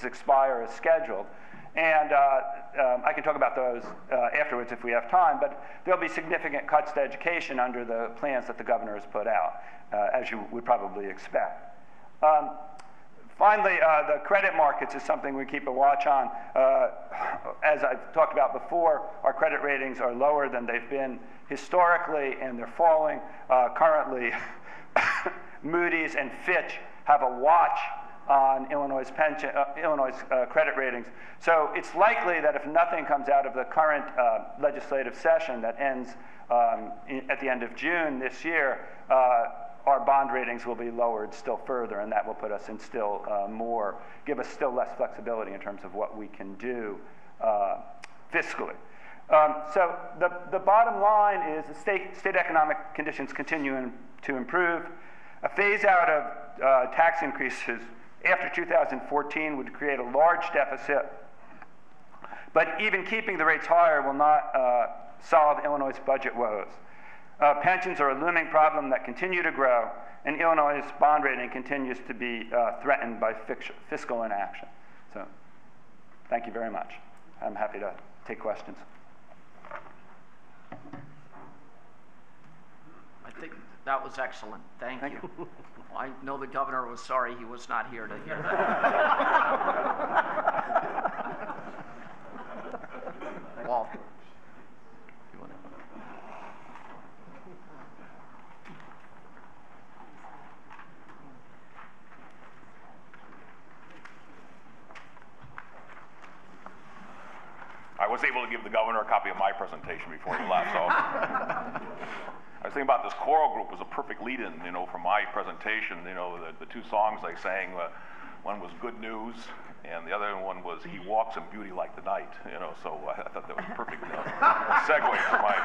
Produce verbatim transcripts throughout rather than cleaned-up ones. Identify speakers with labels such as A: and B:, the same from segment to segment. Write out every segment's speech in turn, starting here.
A: increases expire as scheduled. And uh, um, I can talk about those uh, afterwards if we have time, but there'll be significant cuts to education under the plans that the governor has put out, uh, as you would probably expect. Um, finally, uh, the credit markets is something we keep a watch on. Uh, as I've talked about before, our credit ratings are lower than they've been historically, and they're falling. Uh, currently, Moody's and Fitch have a watch on Illinois' pension, uh, Illinois' uh, credit ratings. So it's likely that if nothing comes out of the current uh, legislative session that ends um, in, at the end of June this year, uh, our bond ratings will be lowered still further, and that will put us in still uh, more, give us still less flexibility in terms of what we can do uh, fiscally. Um, so the, the bottom line is the state, state economic conditions continue in, to improve. A phase out of uh, tax increases after two thousand fourteen would create a large deficit, but even keeping the rates higher will not uh, solve Illinois' budget woes. Uh, pensions are a looming problem that continue to grow, and Illinois' bond rating continues to be uh, threatened by fiscal inaction. So, thank you very much. I'm happy to take questions.
B: I think that was excellent. Thank,
A: Thank
B: you.
A: you.
B: I know the governor was sorry he was not here to hear that. Walt. You want to?
C: I was able to give the governor a copy of my presentation before he left, so. I was thinking about this choral group was a perfect lead-in, you know, for my presentation. You know, the, the two songs I sang, uh, one was Good News, and the other one was He Walks in Beauty Like the Night, you know, so I thought that was a perfect uh, segue for my.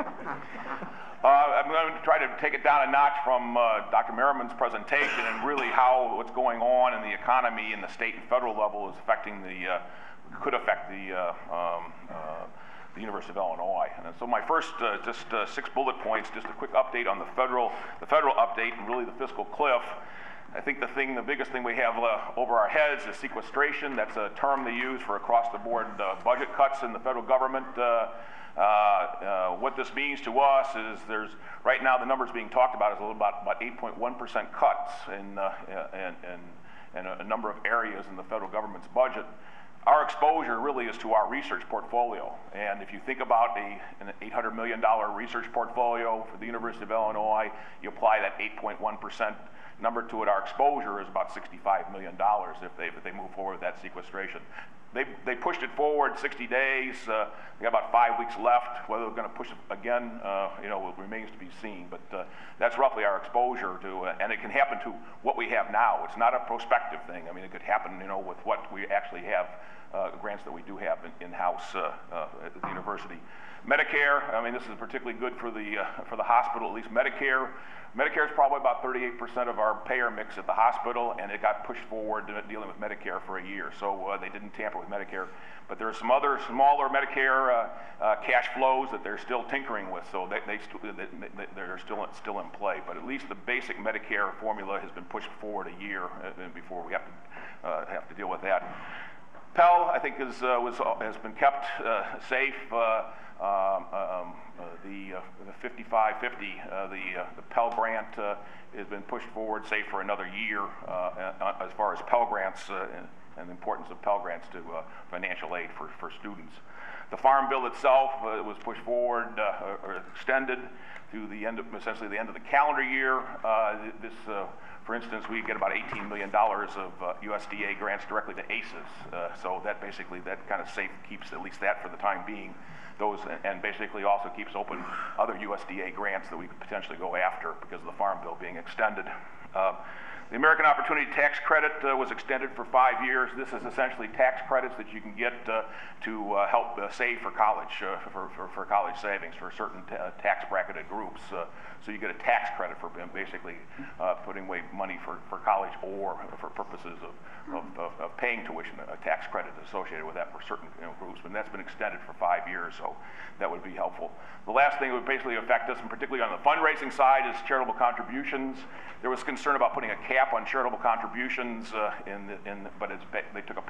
C: Uh, I'm going to try to take it down a notch from uh, Doctor Merriman's presentation and really how what's going on in the economy in the state and federal level is affecting the, uh, could affect the uh, um, uh, the University of Illinois. And so my first uh, just uh, six bullet points, just a quick update on the federal, the federal update and really the fiscal cliff. I think the thing, the biggest thing we have uh, over our heads is sequestration. That's a term they use for across-the-board uh, budget cuts in the federal government. Uh, uh, uh, what this means to us is there's, right now the numbers being talked about is a little about, about eight point one percent cuts in, uh, in, in, in a number of areas in the federal government's budget. Our exposure really is to our research portfolio. And if you think about a, an eight hundred million dollar research portfolio for the University of Illinois, you apply that eight point one percent number to it, our exposure is about sixty-five million dollars if they, if they move forward with that sequestration. They, they pushed it forward sixty days. Uh, we got about five weeks left. Whether they're going to push it again, uh, you know, remains to be seen. But uh, that's roughly our exposure to, uh, and it can happen to what we have now. It's not a prospective thing. I mean, it could happen, you know, with what we actually have, uh, grants that we do have in, in-house uh, uh, at the university. Medicare, I mean, this is particularly good for the, uh, for the hospital, at least Medicare. Medicare is probably about thirty-eight percent of our payer mix at the hospital, and it got pushed forward dealing with Medicare for a year, so uh, they didn't tamper with Medicare. But there are some other smaller Medicare uh, uh, cash flows that they're still tinkering with, so they, they st they, they're still, still in play. But at least the basic Medicare formula has been pushed forward a year uh, before we have to, uh, have to deal with that. Pell, I think, is, uh, was, uh, has been kept uh, safe. Uh, Um, um, uh, the, uh, the fifty-five fifty, uh, the, uh, the Pell Grant uh, has been pushed forward, say, for another year uh, as far as Pell Grants uh, and, and the importance of Pell Grants to uh, financial aid for, for students. The Farm Bill itself uh, was pushed forward uh, or extended through the end of, essentially the end of the calendar year. Uh, this, uh, for instance, we get about eighteen million dollars of uh, U S D A grants directly to A C Es. Uh, so that basically, that kind of safe keeps at least that for the time being. Those, and basically also keeps open other U S D A grants that we could potentially go after because of the Farm Bill being extended. Uh, the American Opportunity Tax Credit uh, was extended for five years. This is essentially tax credits that you can get uh, to uh, help uh, save for college, uh, for, for, for college savings for certain uh, tax bracketed groups. Uh, so you get a tax credit for basically uh, putting away money for, for college or for purposes of, of, of, of paying tuition. A tax credit associated with that for certain, you know, groups, but that's been extended for five years, so that would be helpful. The last thing that would basically affect us, and particularly on the fundraising side, is charitable contributions. There was concern about putting a cap on charitable contributions, uh, in, the, in the, but it's, they took a